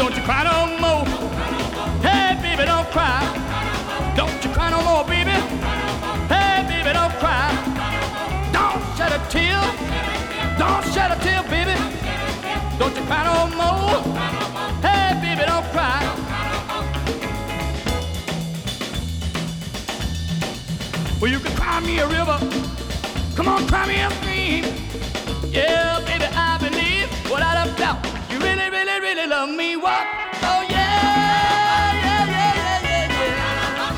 Don't you cry no more. Hey, baby, don't cry. Don't you cry no more, baby. Hey, baby, don't cry. Don't shed a tear. Don't shed a tear, baby. Don't you cry no more. Hey, baby, don't cry. Well, you can cry me a river. Come on, cry me a stream. Yeah, baby, I believe without a doubt you really, really, really love me. What? Oh, yeah, yeah, yeah, yeah, yeah, yeah.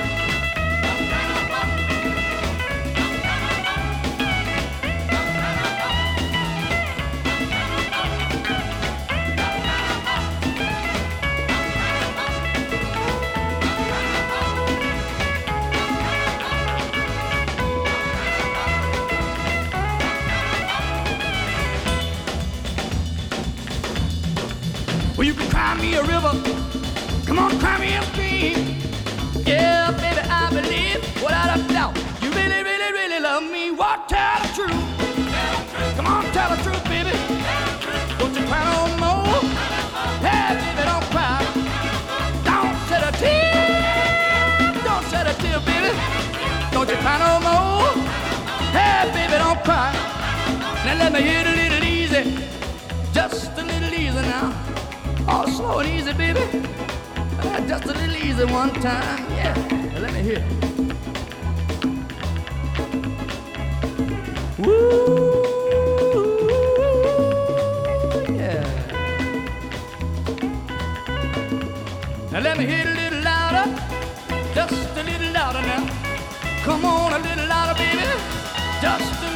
Well, you can cry me a river. Come on, cry me a stream. Yeah, baby, I believe without a doubt you really, really, really love me. What? Tell the truth. Come on, tell the truth, baby. Don't you cry no more. Hey, baby, don't cry. Don't shed a tear. Don't shed a tear, baby. Don't you cry no more. Hey, baby, don't cry. Now let me hear it a little easy. Just a little easy now. Oh, slow and easy, baby. Just a little easy one time. Yeah, let me hear it. Woo, yeah. Now let me hear it a little louder. Just a little louder now. Come on, a little louder, baby. Just a